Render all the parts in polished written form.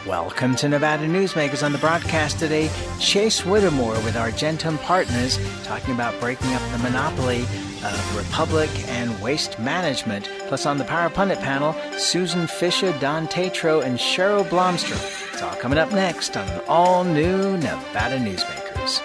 Welcome to Nevada Newsmakers. On the broadcast today, Chase Whittemore with Argentum Partners talking about breaking up the monopoly of Republic and waste management. Plus on the Power Pundit panel, Susan Fisher, Don Tatro, and Cheryl Blomstrom. It's all coming up next on an all-new Nevada Newsmakers.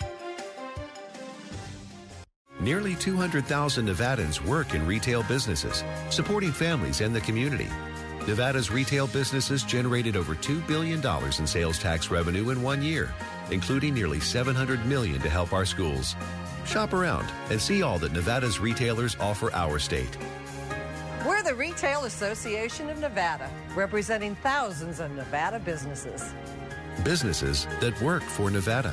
Nearly 200,000 Nevadans work in retail businesses, supporting families and the community. Nevada's retail businesses generated over $2 billion in sales tax revenue in 1 year, including nearly $700 million to help our schools. Shop around and see all that Nevada's retailers offer our state. We're the Retail Association of Nevada, representing thousands of Nevada businesses. Businesses that work for Nevada.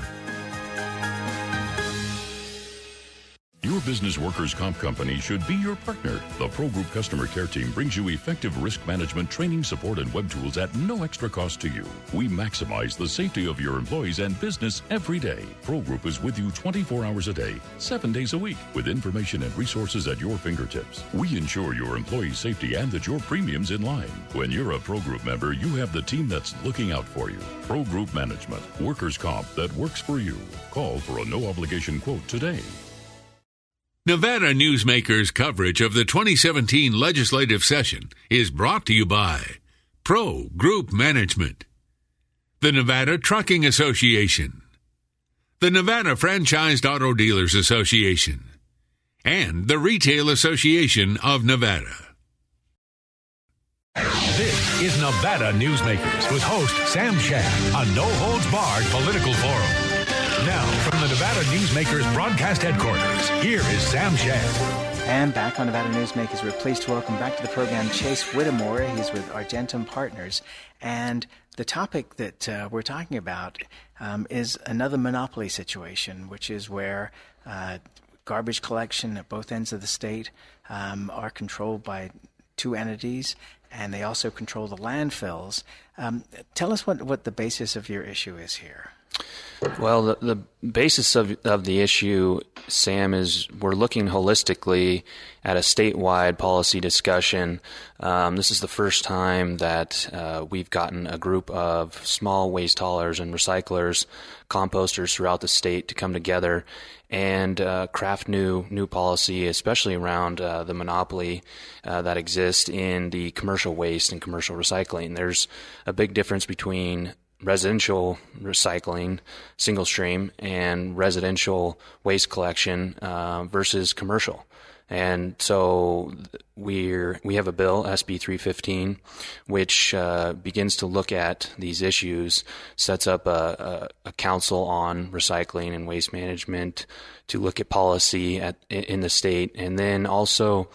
Your business workers' comp company should be your partner. The Pro Group Customer Care Team brings you effective risk management, training, support, and web tools at no extra cost to you. We maximize the safety of your employees and business every day. Pro Group is with you 24 hours a day, 7 days a week, with information and resources at your fingertips. We ensure your employees' safety and that your premium's in line. When you're a Pro Group member, you have the team that's looking out for you. Pro Group Management, workers' comp that works for you. Call for a no-obligation quote today. Nevada Newsmakers coverage of the 2017 legislative session is brought to you by Pro Group Management, the Nevada Trucking Association, the Nevada Franchised Auto Dealers Association, and the Retail Association of Nevada. This is Nevada Newsmakers with host Sam Shad, a no-holds-barred political forum. Now, from the Nevada Newsmakers broadcast headquarters, here is Sam Shad. And back on Nevada Newsmakers, we're pleased to welcome back to the program Chase Whittemore. He's with Argentum Partners. And the topic that we're talking about is another monopoly situation, which is where garbage collection at both ends of the state are controlled by two entities, and they also control the landfills. Tell us what the basis of your issue is here. Well, the basis of the issue, Sam, is we're looking holistically at a statewide policy discussion. This is the first time that we've gotten a group of small waste haulers and recyclers, composters throughout the state to come together and craft new policy, especially around the monopoly that exists in the commercial waste and commercial recycling. There's a big difference between residential recycling, single stream, and residential waste collection versus commercial. And so we have a bill, SB 315, which begins to look at these issues, sets up a council on recycling and waste management to look at policy in the state, and then also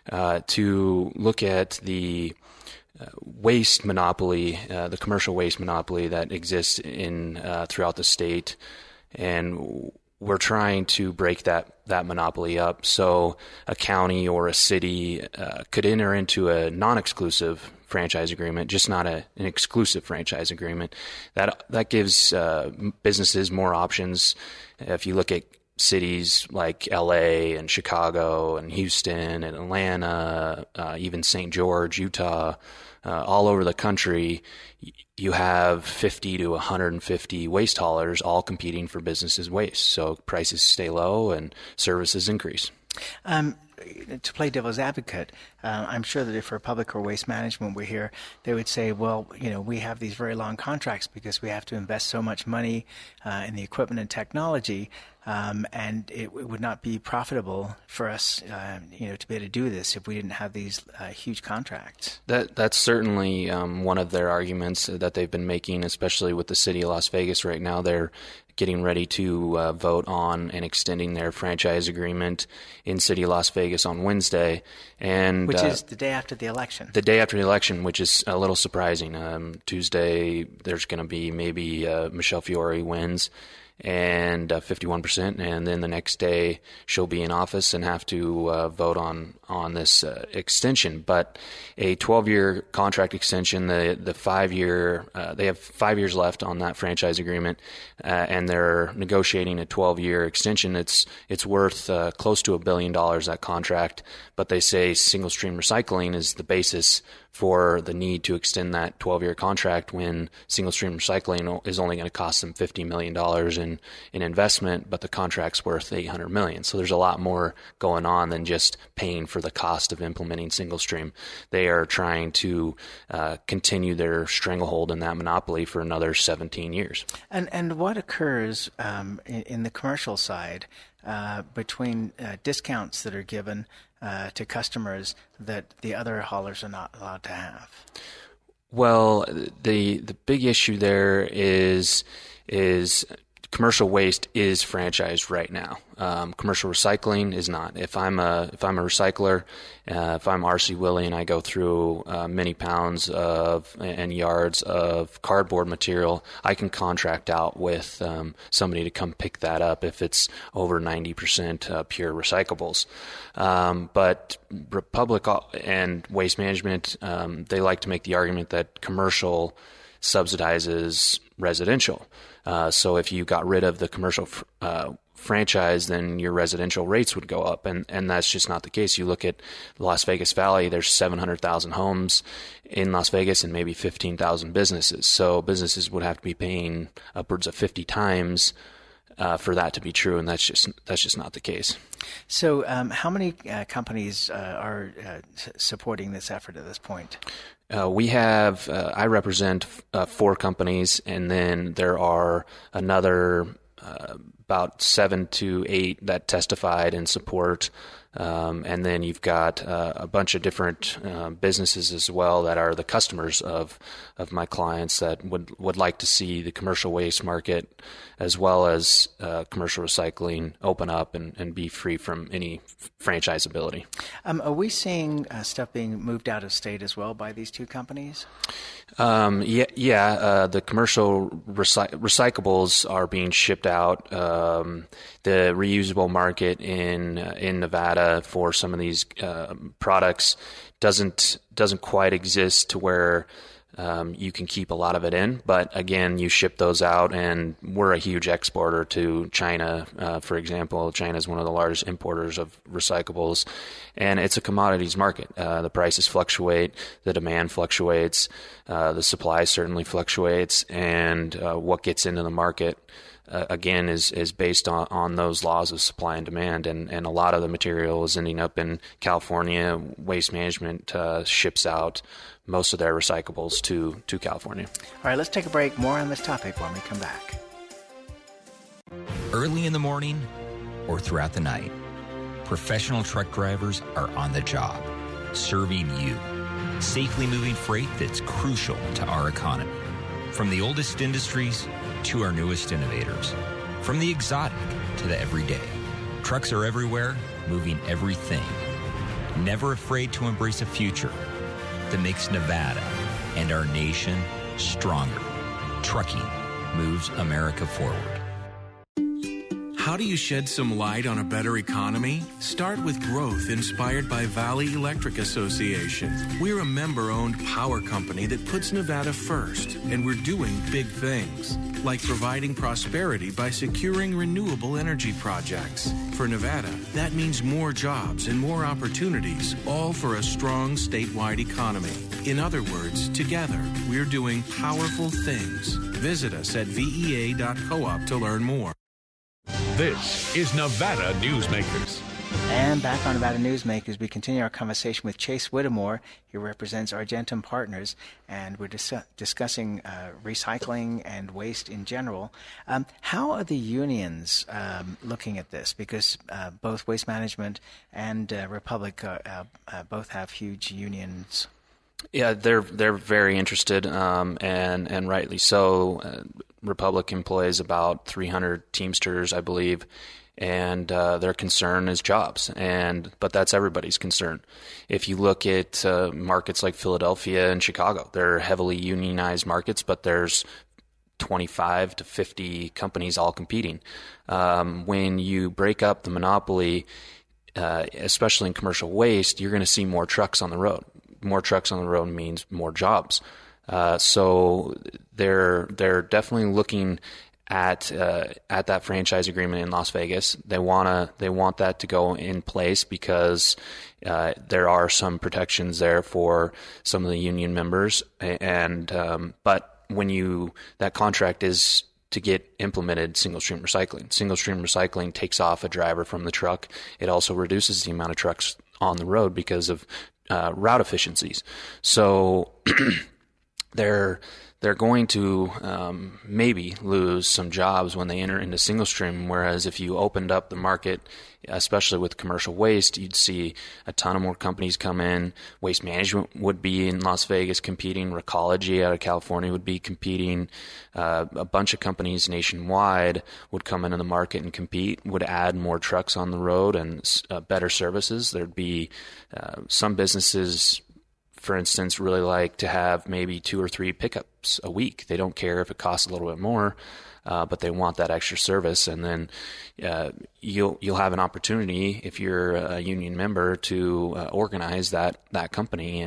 to look at the waste monopoly, the commercial waste monopoly that exists in throughout the state, and we're trying to break that monopoly up so a county or a city could enter into a non-exclusive franchise agreement, just not an exclusive franchise agreement. That gives businesses more options. If you look at cities like LA and Chicago and Houston and Atlanta, even St. George, Utah, all over the country, you have 50 to 150 waste haulers all competing for businesses' waste. So prices stay low and services increase. To play devil's advocate, I'm sure that if Republic or Waste Management were here, they would say, well, we have these very long contracts because we have to invest so much money in the equipment and technology, and it would not be profitable for us, to be able to do this if we didn't have these huge contracts. That's certainly one of their arguments that they've been making, especially with the city of Las Vegas right now. They're getting ready to vote on and extending their franchise agreement in City of Las Vegas on Wednesday. Which is the day after the election. The day after the election, which is a little surprising. Tuesday, there's going to be maybe Michelle Fiore wins and 51%, and then the next day she'll be in office and have to vote on this extension. But a 12-year contract extension, the 5-year, they have 5 years left on that franchise agreement, and they're negotiating a 12-year extension. It's worth close to $1 billion, that contract, but they say single stream recycling is the basis for the need to extend that 12-year contract when single-stream recycling is only going to cost them $50 million in investment, but the contract's worth $800 million. So there's a lot more going on than just paying for the cost of implementing single-stream. They are trying to continue their stranglehold in that monopoly for another 17 years. And what occurs in the commercial side between discounts that are given to customers that the other haulers are not allowed to have? Well, the big issue there is commercial waste is franchised right now. Commercial recycling is not. If I'm a recycler, if I'm RC Willey and I go through many pounds and yards of cardboard material, I can contract out with somebody to come pick that up if it's over 90% pure recyclables. But Republic and Waste Management, they like to make the argument that commercial subsidizes residential. So if you got rid of the commercial franchise, then your residential rates would go up, and that's just not the case. You look at the Las Vegas Valley, there's 700,000 homes in Las Vegas and maybe 15,000 businesses. So businesses would have to be paying upwards of 50 times for that to be true, and that's just not the case. So how many companies are supporting this effort at this point? We have, I represent 4 companies, and then there are another about 7 to 8 that testified in support. And then you've got a bunch of different businesses as well that are the customers of my clients that would like to see the commercial waste market as well as commercial recycling open up and be free from any franchisability. Are we seeing stuff being moved out of state as well by these 2 companies? The commercial recyclables are being shipped out. The reusable market in Nevada for some of these products doesn't quite exist to where you can keep a lot of it in. But again, you ship those out, and we're a huge exporter to China. For example, China is one of the largest importers of recyclables, and it's a commodities market. The prices fluctuate, the demand fluctuates, the supply certainly fluctuates, and what gets into the market again is based on those laws of supply and demand, and a lot of the material is ending up in California. Waste Management ships out most of their recyclables to California. All right, let's take a break. More on this topic when we come back. Early in the morning or throughout the night, professional truck drivers are on the job, serving you, safely moving freight that's crucial to our economy. From the oldest industries to our newest innovators, from the exotic to the everyday, trucks are everywhere, moving everything. Never afraid to embrace a future that makes Nevada and our nation stronger. Trucking moves America forward. How do you shed some light on a better economy? Start with growth inspired by Valley Electric Association. We're a member-owned power company that puts Nevada first, and we're doing big things, like providing prosperity by securing renewable energy projects. For Nevada, that means more jobs and more opportunities, all for a strong statewide economy. In other words, together, we're doing powerful things. Visit us at vea.coop to learn more. This is Nevada Newsmakers. And back on Nevada Newsmakers, we continue our conversation with Chase Whittemore. He represents Argentum Partners, and we're discussing recycling and waste in general. How are the unions looking at this? Because both Waste Management and Republic both have huge unions. Yeah, they're very interested, and rightly so. Republic employs about 300 Teamsters, I believe, and their concern is jobs. But that's everybody's concern. If you look at markets like Philadelphia and Chicago, they're heavily unionized markets, but there's 25 to 50 companies all competing. When you break up the monopoly, especially in commercial waste, you're going to see more trucks on the road. More trucks on the road means more jobs. So they're definitely looking at that franchise agreement in Las Vegas. They want that to go in place because there are some protections there for some of the union members, and but when that contract is to get implemented single stream recycling. Single stream recycling takes off a driver from the truck. It also reduces the amount of trucks on the road because of route efficiencies. So they're going to maybe lose some jobs when they enter into single stream, whereas if you opened up the market, especially with commercial waste, you'd see a ton of more companies come in. Waste Management would be in Las Vegas competing. Recology out of California would be competing. A bunch of companies nationwide would come into the market and compete, would add more trucks on the road and better services. There'd be some businesses, for instance, really like to have maybe 2 or 3 pickups a week. They don't care if it costs a little bit more, but they want that extra service. And then you'll have an opportunity, if you're a union member, to organize that company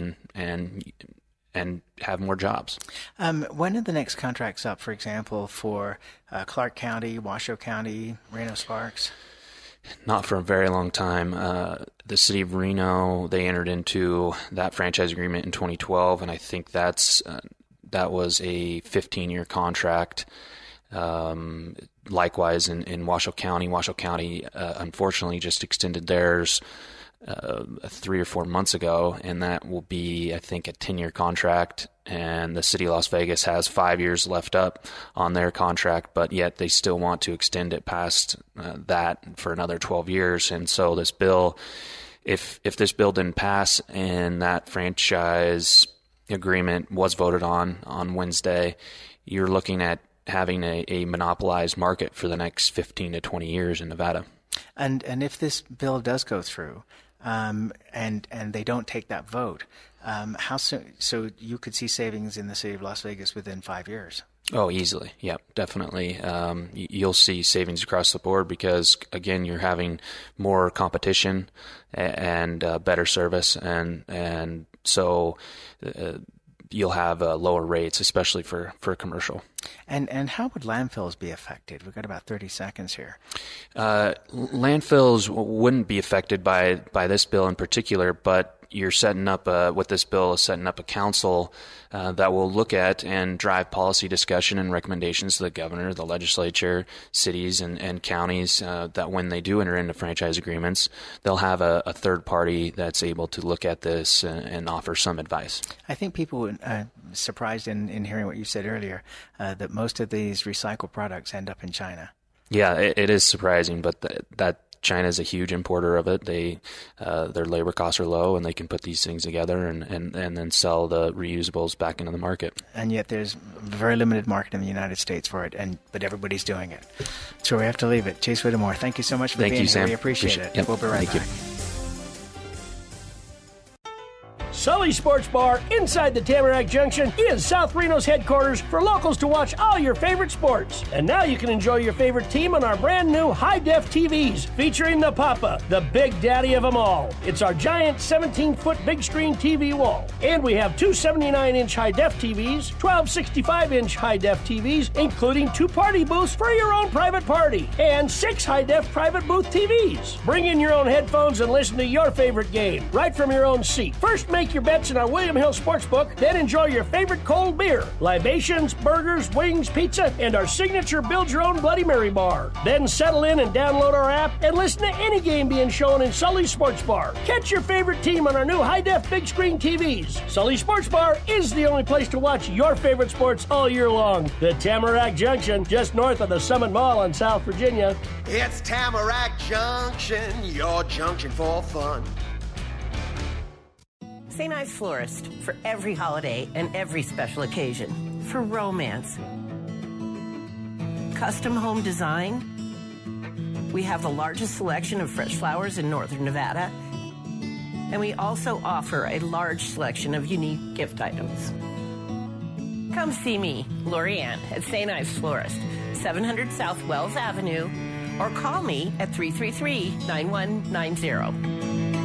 and have more jobs. When are the next contracts up, for example, for Clark County, Washoe County, Reno-Sparks? Not for a very long time. The city of Reno, they entered into that franchise agreement in 2012, and I think that was a 15-year contract. Likewise, in Washoe County, unfortunately, just extended theirs 3 or 4 months ago, and that will be, I think, a 10-year contract. And the city of Las Vegas has 5 years left up on their contract, but yet they still want to extend it past that for another 12 years. And so this bill, if this bill didn't pass and that franchise agreement was voted on Wednesday, you're looking at having a monopolized market for the next 15 to 20 years in Nevada. And if this bill does go through, and they don't take that vote, how soon? So you could see savings in the city of Las Vegas within 5 years. Oh, easily. Yep, definitely. You'll see savings across the board because, again, you're having more competition and better service, and so you'll have lower rates, especially for commercial. And how would landfills be affected? We've got about 30 seconds here. Landfills wouldn't be affected by this bill in particular, but you're setting up with this bill is setting up a council that will look at and drive policy discussion and recommendations to the governor, the legislature, cities, and counties, that when they do enter into franchise agreements, they'll have a third party that's able to look at this and offer some advice. I think people were surprised in hearing what you said earlier, that most of these recycled products end up in China. Yeah, it is surprising, but that China is a huge importer of it. Their labor costs are low, and they can put these things together and then sell the reusables back into the market. And yet there's a very limited market in the United States for it, but everybody's doing it. So we have to leave it. Chase Whittemore, thank you so much for being here. Sam. We appreciate it. Yep. We'll be right back. Sully Sports Bar inside the Tamarack Junction is South Reno's headquarters for locals to watch all your favorite sports. And now you can enjoy your favorite team on our brand new high-def TVs featuring the Papa, the big daddy of them all. It's our giant 17-foot big screen TV wall. And we have two 79-inch high-def TVs, 12 65-inch high-def TVs, including 2 party booths for your own private party, and 6 high-def private booth TVs. Bring in your own headphones and listen to your favorite game right from your own seat. First, make your bets in our William Hill Sportsbook, then enjoy your favorite cold beer, libations, burgers, wings, pizza, and our signature build-your-own Bloody Mary bar. Then settle in and download our app and listen to any game being shown in Sully Sports Bar. Catch your favorite team on our new high-def big screen TVs. Sully Sports Bar is the only place to watch your favorite sports all year long. The Tamarack Junction, just north of the Summit Mall in South Virginia. It's Tamarack Junction, your junction for fun. St. Ives Florist, for every holiday and every special occasion. For romance. Custom home design. We have the largest selection of fresh flowers in northern Nevada. And we also offer a large selection of unique gift items. Come see me, Lori Ann, at St. Ives Florist, 700 South Wells Avenue, or call me at 333-9190.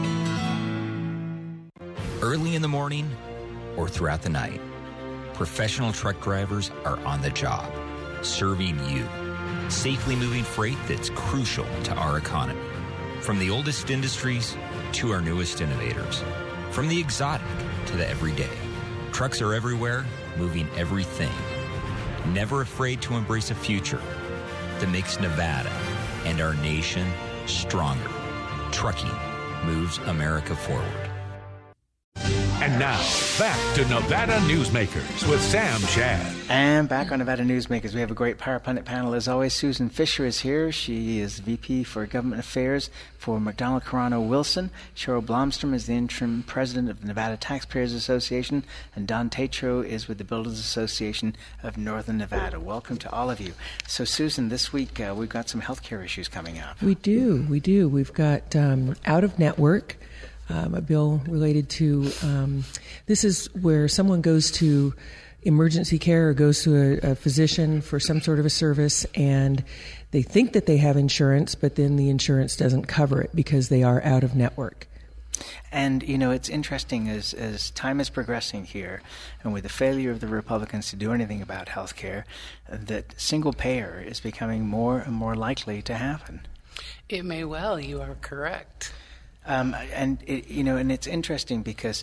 Early in the morning or throughout the night, professional truck drivers are on the job, serving you. safely moving freight that's crucial to our economy. From the oldest industries to our newest innovators. From the exotic to the everyday. Trucks are everywhere, moving everything. Never afraid to embrace a future that makes Nevada and our nation stronger. Trucking moves America forward. And now, back to Nevada Newsmakers with Sam Shad. And back on Nevada Newsmakers, we have a great Power Pundit panel. As always, Susan Fisher is here. She is VP for Government Affairs for McDonald Carano Wilson. Cheryl Blomstrom is the interim president of the Nevada Taxpayers Association. And Don Tatro is with the Builders Association of Northern Nevada. Welcome to all of you. So, Susan, this week we've got some healthcare issues coming up. We do. We've got out-of-network. A bill related to this is where someone goes to emergency care or goes to a physician for some sort of a service, and they think that they have insurance, but then the insurance doesn't cover it because they are out of network. And, you know, it's interesting as time is progressing here, and with the failure of the Republicans to do anything about health care, that single payer is becoming more and more likely to happen. It may well. You are correct. And it's interesting because,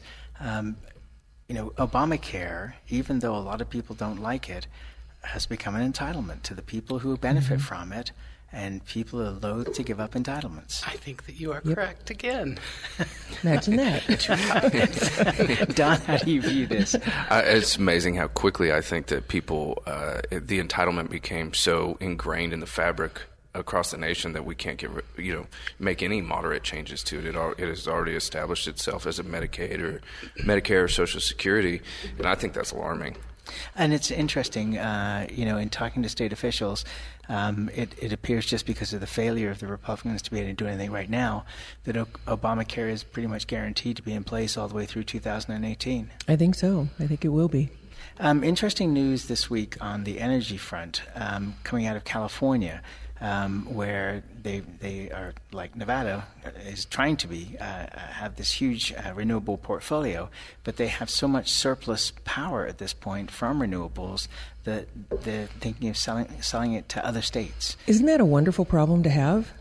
Obamacare, even though a lot of people don't like it, has become an entitlement to the people who benefit from it, and people are loath to give up entitlements. I think that you are correct again. Imagine that. Don, how do you view this? It's amazing how quickly I think that people, the entitlement became so ingrained in the fabric across the nation that we can't make any moderate changes to it. It has already established itself as a Medicaid or Medicare or Social Security, and I think that's alarming. And it's interesting, in talking to state officials, it appears just because of the failure of the Republicans to be able to do anything right now, that Obamacare is pretty much guaranteed to be in place all the way through 2018. I think so. I think it will be. Interesting news this week on the energy front coming out of California. Where they are, like Nevada is trying to be, have this huge renewable portfolio, but they have so much surplus power at this point from renewables that they're thinking of selling it to other states. Isn't that a wonderful problem to have?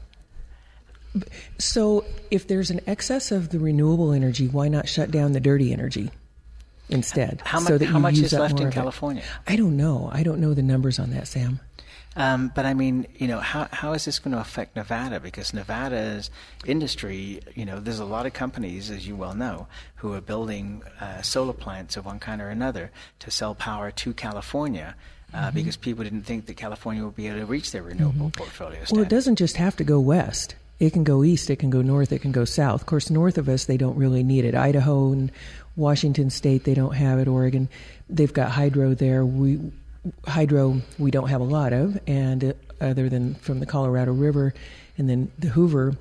So if there's an excess of the renewable energy, why not shut down the dirty energy instead? How much is left in California? I don't know. I don't know the numbers on that, Sam. But I mean, how is this going to affect Nevada? Because Nevada's industry, there's a lot of companies, as you well know, who are building solar plants of one kind or another to sell power to California because people didn't think that California would be able to reach their renewable portfolio status. Well, it doesn't just have to go west. It can go east, it can go north, it can go south. Of course, north of us, they don't really need it. Idaho and Washington State, they don't have it. Oregon, they've got hydro there. Hydro we don't have a lot of, and other than from the Colorado River and then the Hoover,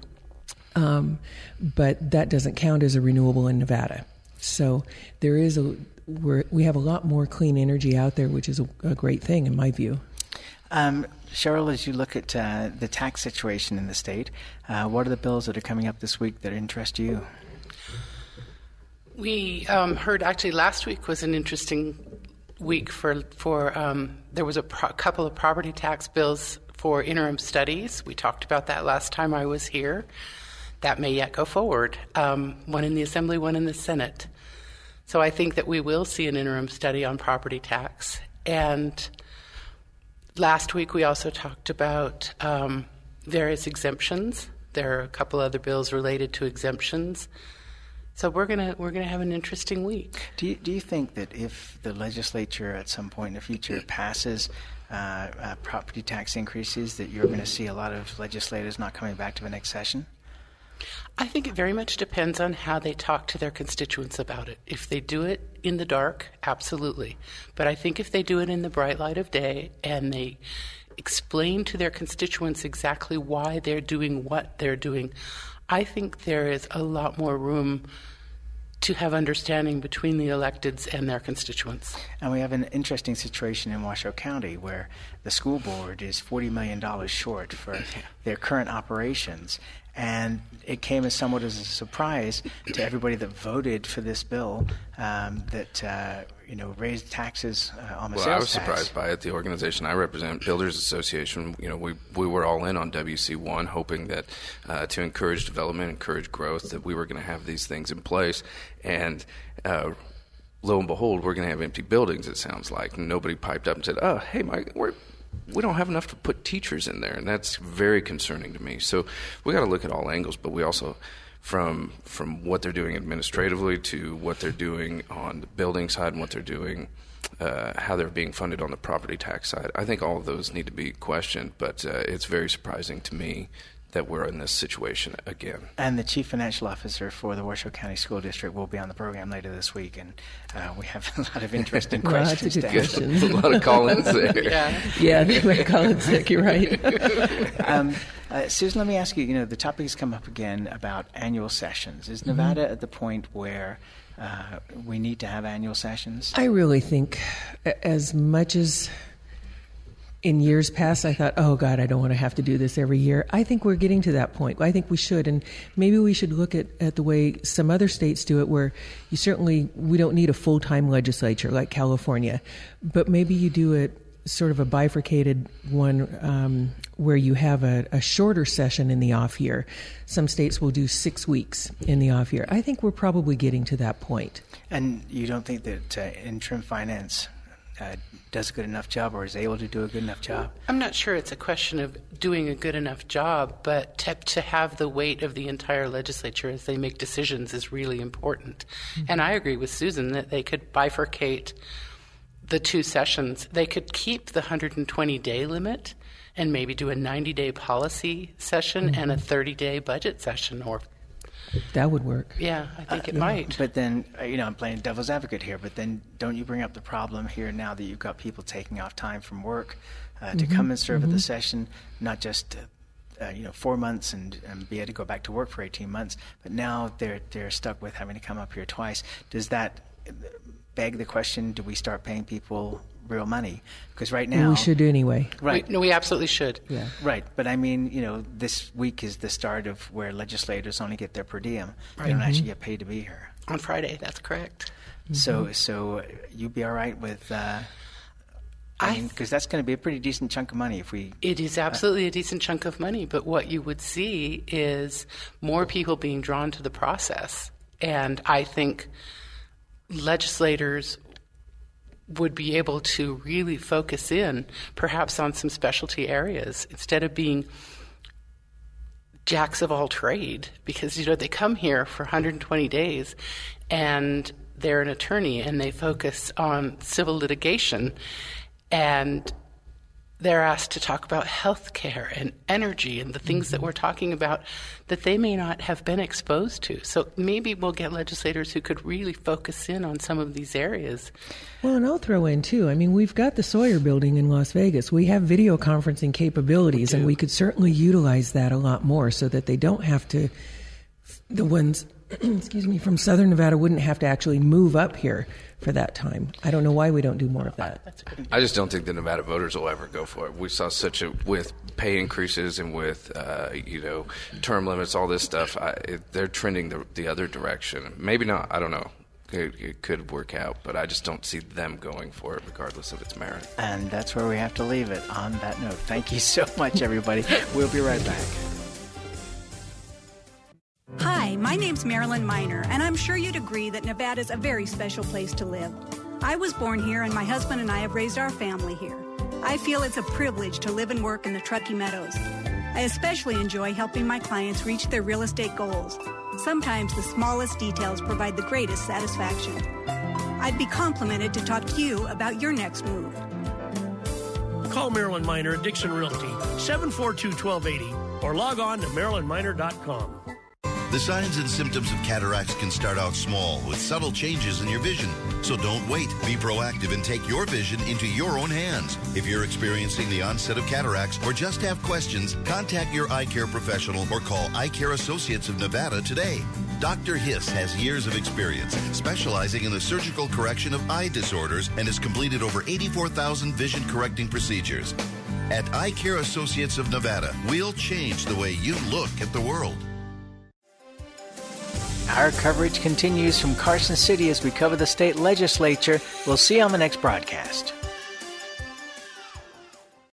but that doesn't count as a renewable in Nevada. So there is we have a lot more clean energy out there, which is a great thing in my view. Cheryl, as you look at the tax situation in the state, what are the bills that are coming up this week that interest you? We heard actually last week was an interesting week for there was a couple of property tax bills for interim studies. We talked about that last time I was here. That may yet go forward. One in the Assembly, one in the Senate. So I think that we will see an interim study on property tax. And last week we also talked about various exemptions. There are a couple other bills related to exemptions. So we're gonna have an interesting week. Do you think that if the legislature at some point in the future passes property tax increases, that you're going to see a lot of legislators not coming back to the next session? I think it very much depends on how they talk to their constituents about it. If they do it in the dark, absolutely. But I think if they do it in the bright light of day and they explain to their constituents exactly why they're doing what they're doing, I think there is a lot more room to have understanding between the electeds and their constituents. And we have an interesting situation in Washoe County where the school board is $40 million short for their current operations. And it came as somewhat as a surprise to everybody that voted for this bill that raised taxes on the sales tax. Well, I was surprised by it. The organization I represent, Builders Association, we were all in on WC1, hoping that to encourage development, encourage growth, that we were going to have these things in place. And lo and behold, we're going to have empty buildings, it sounds like. And nobody piped up and said, oh, hey, Mike, we don't have enough to put teachers in there, and that's very concerning to me. So we got to look at all angles, but we also, from what they're doing administratively to what they're doing on the building side and what they're doing, how they're being funded on the property tax side, I think all of those need to be questioned, but it's very surprising to me that we're in this situation again. And the Chief Financial Officer for the Washoe County School District will be on the program later this week, and we have a lot of interesting questions. Lots of good questions. A lot of call-ins there. Yeah, they might call in sick, you're right. Susan, let me ask you, the topic has come up again about annual sessions. Is Nevada at the point where we need to have annual sessions? I really think as much as in years past, I thought, oh, God, I don't want to have to do this every year. I think we're getting to that point. I think we should. And maybe we should look at the way some other states do it, where we don't need a full-time legislature like California. But maybe you do it sort of a bifurcated one where you have a shorter session in the off year. Some states will do 6 weeks in the off year. I think we're probably getting to that point. And you don't think that interim finance does a good enough job, or is able to do a good enough job? I'm not sure it's a question of doing a good enough job, but to have the weight of the entire legislature as they make decisions is really important. Mm-hmm. And I agree with Susan that they could bifurcate the 2 sessions. They could keep the 120-day limit and maybe do a 90-day policy session and a 30-day budget session, or that would work. Yeah, I think it might. But then, I'm playing devil's advocate here, but then don't you bring up the problem here now that you've got people taking off time from work to come and serve at the session, not just 4 months and be able to go back to work for 18 months, but now they're stuck with having to come up here twice. Does that beg the question, do we start paying people real money? Because right now we should anyway. Right. We absolutely should. Yeah. Right. But I mean, this week is the start of where legislators only get their per diem. Right. They don't actually get paid to be here. On Friday, that's correct. So you'd be all right with because that's going to be a pretty decent chunk of money if we... It is absolutely a decent chunk of money, but what you would see is more people being drawn to the process. And I think legislators would be able to really focus in perhaps on some specialty areas instead of being jacks of all trade, because they come here for 120 days and they're an attorney and they focus on civil litigation, and they're asked to talk about health care and energy and the things that we're talking about that they may not have been exposed to. So maybe we'll get legislators who could really focus in on some of these areas. Well, and I'll throw in, too, we've got the Sawyer building in Las Vegas. We have video conferencing capabilities, and we could certainly utilize that a lot more so that they don't have to, the ones, from Southern Nevada wouldn't have to actually move up here for that time. I don't know why we don't do more of that. I just don't think the Nevada voters will ever go for it. We saw with pay increases and with term limits, all this stuff. They're trending the other direction. Maybe not. I don't know. It could work out, but I just don't see them going for it, regardless of its merit. And that's where we have to leave it on that note. Thank you so much, everybody. We'll be right back. Hi, my name's Marilyn Miner, and I'm sure you'd agree that Nevada's a very special place to live. I was born here, and my husband and I have raised our family here. I feel it's a privilege to live and work in the Truckee Meadows. I especially enjoy helping my clients reach their real estate goals. Sometimes the smallest details provide the greatest satisfaction. I'd be complimented to talk to you about your next move. Call Marilyn Miner at Dixon Realty, 742-1280, or log on to marilynminer.com. The signs and symptoms of cataracts can start out small with subtle changes in your vision. So don't wait. Be proactive and take your vision into your own hands. If you're experiencing the onset of cataracts or just have questions, contact your eye care professional or call Eye Care Associates of Nevada today. Dr. Hiss has years of experience specializing in the surgical correction of eye disorders and has completed over 84,000 vision correcting procedures. At Eye Care Associates of Nevada, we'll change the way you look at the world. Our coverage continues from Carson City as we cover the state legislature. We'll see you on the next broadcast.